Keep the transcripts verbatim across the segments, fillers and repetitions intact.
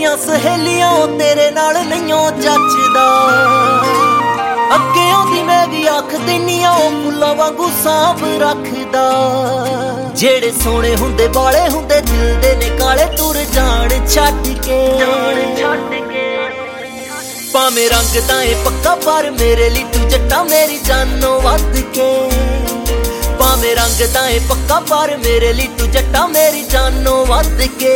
ਮੇਰੀਆਂ ਸਹੇਲੀਆਂ ਤੇਰੇ ਨਾਲ ਨਹੀਂਓ ਜੱਚਦਾ। ਅੱਗੇ ਆਉਂਦੀ ਮੈਂ ਵੀ ਆਖ ਦਿੰਨੀ ਆ ਉਹ ਫੁੱਲਾਂ ਵਾਂਗੂ ਸਾਂਭ ਰੱਖਦਾ। ਜਿਹੜੇ ਸੋਹਣੇ ਹੁੰਦੇ ਵਾਲੇ ਹੁੰਦੇ ਦਿਲ ਦੇ ਨੇ ਕਾਲੇ ਤੁਰ ਜਾਣ ਛੱਡ ਕੇ। ਭਾਵੇਂ ਰੰਗ ਤਾਂ ਏ ਪੱਕਾ ਪਰ ਮੇਰੇ ਲਈ ਤੂੰ ਜੱਟਾ ਮੇਰੀ ਜਾਨੋਂ ਵੱਧ ਕੇ। ਭਾਵੇਂ ਰੰਗ ਤਾਂ ਏ ਪੱਕਾ ਪਰ ਮੇਰੇ ਲਈ ਤੂੰ ਜੱਟਾ ਮੇਰੀ ਜਾਨੋਂ ਵੱਧ ਕੇ।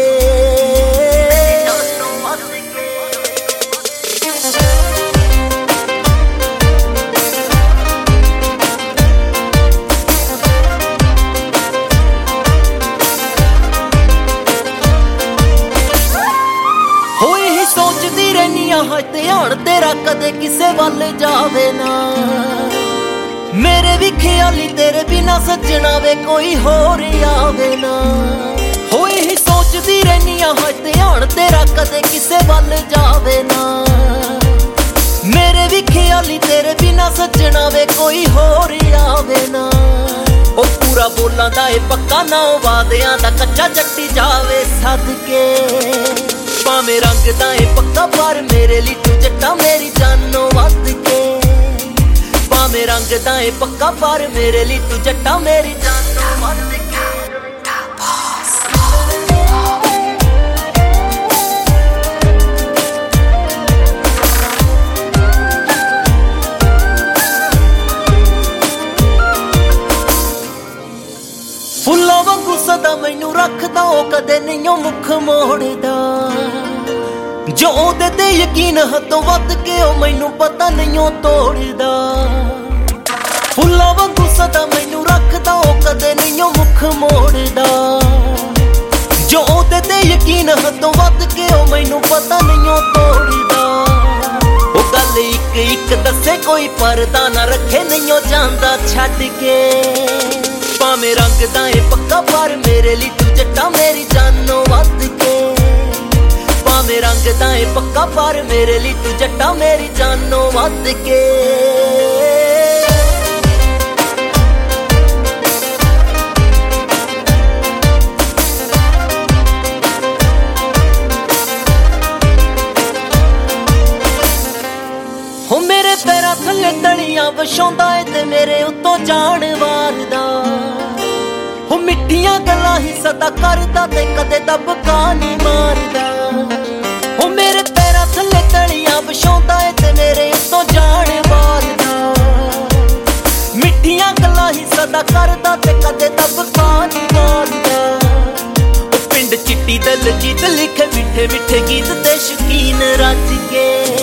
ਹੋਈ ਹੀ ਸੋਚਦੀ ਰਹਿਨੀ ਆ ਹਾਂ ਧਿਆਨ ਤੇਰਾ ਕਦੇ ਕਿਸੇ ਵੱਲ ਜਾਵੇ ਨਾ। ਮੇਰੇ ਵੀ ਖਿਆਲੀ ਤੇਰੇ ਬਿਨਾ ਸੱਜਣਾ ਵੇ ਕੋਈ ਹੋਰ ਆਵੇ ਨਾ। ਹੋਈ ਹੀ ਸੋਚਦੀ ਰਹਿਨੀ ਆ ਹਾਂ ਧਿਆਨ ਤੇਰਾ ਕਦੇ ਕਿਸੇ ਵੱਲ ਜਾਵੇ ਨਾ। ਮੇਰੇ ਵੀ ਖਿਆਲੀ ਤੇਰੇ ਬਿਨਾ ਸੱਜਣਾ ਵੇ ਕੋਈ ਹੋਰ ਆਵੇ ਨਾ। ਉਹ ਪੂਰਾ ਬੋਲਾਂ ਦਾ ਏ ਪੱਕਾ ਨਾ ਵਾਦਿਆਂ ਦਾ ਕੱਚਾ ਜੱਟੀ ਜਾਵੇ ਸਦਕੇ। ਭਾਵੇਂ ਰੰਗ ਤਾਂ ਏ ਪੱਕਾ ਪਰ ਮੇਰੇ ਲਈ ਤੂੰ ਜੱਟਾ ਮੇਰੀ ਜਾਨੋਂ ਵੱਧ ਕੇ। ਭਾਵੇਂ ਰੰਗ ਤਾਂ ਏ ਪੱਕਾ ਪਰ ਮੇਰੇ ਲਈ ਤੂੰ ਜੱਟਾ ਮੇਰੀ ਜਾਨੋਂ ਵੱਧ ਕੇ। ਫੁੱਲਾਂ ਵਾਂਗੂ ਸਦਾ ਮੈਨੂੰ ਰੱਖਦਾ ਉਹ ਕਦੇ ਨਹੀਂਓ ਮੁੱਖ ਮੋੜਦਾ। ਜੋ ਉਹਦੇ ਤੇ ਯਕੀਨ ਹੱਦੋਂ ਵੱਧ ਕੇ ਉਹ ਮੈਨੂੰ ਪਤਾ ਨਹੀਂਓ ਤੋੜਦਾ। ਫੁੱਲਾਂ ਵਾਂਗੂ ਸਦਾ ਮੈਨੂੰ ਰੱਖਦਾ ਉਹ ਕਦੇ ਨਹੀਂਓ ਮੁੱਖ ਮੋੜਦਾ। ਜੋ ਉਹਦੇ ਤੇ ਯਕੀਨ ਹੱਦੋਂ ਵੱਧ ਕੇ ਉਹ ਮੈਨੂੰ ਪਤਾ ਨਹੀਂਓ ਤੋੜਦਾ। ਉਹ ਗੱਲ ਇੱਕ ਇੱਕ ਦੱਸੇ ਕੋਈ ਪਰਦਾ ਨਾ ਰੱਖੇ ਨਹੀਂਓ ਜਾਂਦਾ ਛੱਡ ਕੇ। ਭਾਵੇਂ ਰੰਗ ਤਾਂ ਏ ਪੱਕਾ ਪਰ ਮੇਰੇ ਲਈ ਤੂੰ ਜੱਟਾ ਮੇਰੀ ਜਾਨੋਂ ਵੱਧ ਕੇ। ਭਾਵੇਂ ਰੰਗ ਤਾਂ ਏ ਪੱਕਾ ਪਰ ਮੇਰੇ ਲਈ ਤੂੰ ਜੱਟਾ ਮੇਰੀ ਜਾਨੋਂ ਵੱਧ ਕੇ। ਹੋ ਮੇਰੇ ਪੈਰਾਂ ਥੱਲੇ ਤਲੀਆਂ ਵਿਛਾਉਂਦਾ ਏ ਤੇ ਮੇਰੇ ਉੱਤੋਂ ਜਾਣ ਵਾਰਦਾ। ਹੋ ਮਿੱਠੀਆਂ ਗੱਲਾਂ ਹੀ ਸਦਾ ਕਰਦਾ ਤੇ ਕਦੇ ਦਬਕਾ ਨਹੀਂ ਮਾਰਦਾ। ਹੋ ਮੇਰੇ ਪੈਰਾਂ ਥੱਲੇ ਤਲੀਆਂ ਵਿਛਾਉਂਦਾ ਏ ਤੇ ਮੇਰੇ ਉੱਤੋਂ ਜਾਣ ਵਾਰਦਾ। ਮਿੱਠੀਆਂ ਗੱਲਾਂ ਹੀ ਸਦਾ ਕਰਦਾ ਤੇ ਕਦੇ ਦਬਕਾ ਨਹੀਂ ਮਾਰਦਾ। ਉਹ ਪਿੰਡ ਚਿੱਟੀ ਦਲਜੀਤ ਲਿਖੇ ਮਿੱਠੇ ਮਿੱਠੇ ਗੀਤ ਤੇ ਸ਼ੌਕੀਨ ਰੱਜ ਕੇ।